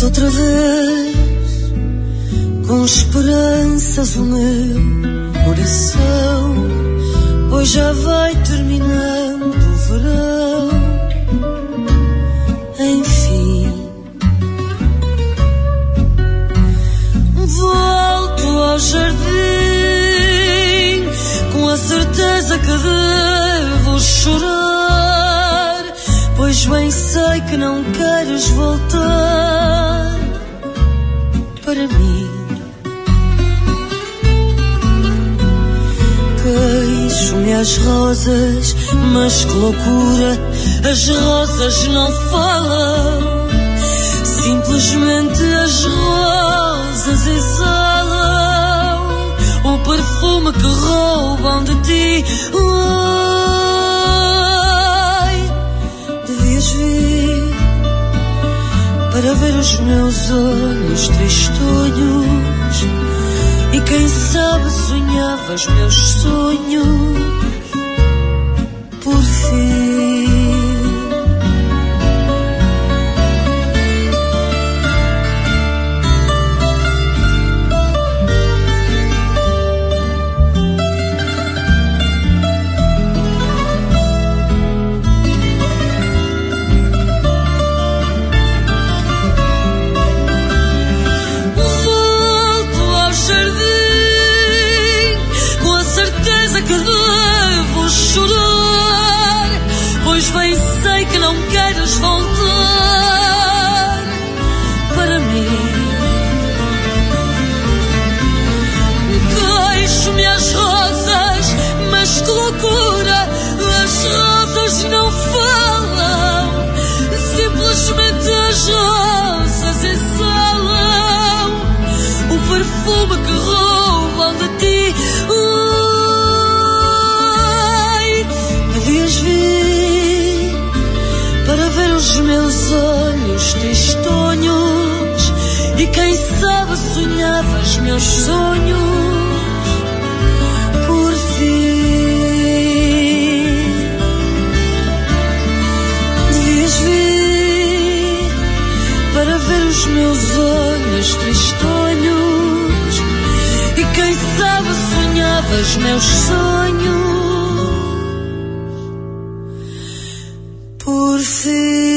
outra vez, com esperanças o meu coração, pois já vai terminando o verão. Enfim, volto ao jardim, com a certeza que devo chorar, pois bem sei que não queres voltar para mim. Queixo-me às rosas, mas que loucura, as rosas não falam, simplesmente as rosas exalam o perfume que roubam de ti. Devias vir para ver os meus olhos tristonhos, e quem sabe sonhavas meus sonhos por fim. Que devo chorar, pois bem sei que não queres voltar para mim. Queixo-me às rosas, mas que loucura, as rosas não falam, simplesmente as rosas exalam o perfume que roubam de ti. Devias vir para ver os meus olhos tristonhos, e quem sabe sonhavas meus sonhos por fim. Devias vir para ver os meus olhos tristonhos, e quem sabe sonhavas meus sonhos por fim.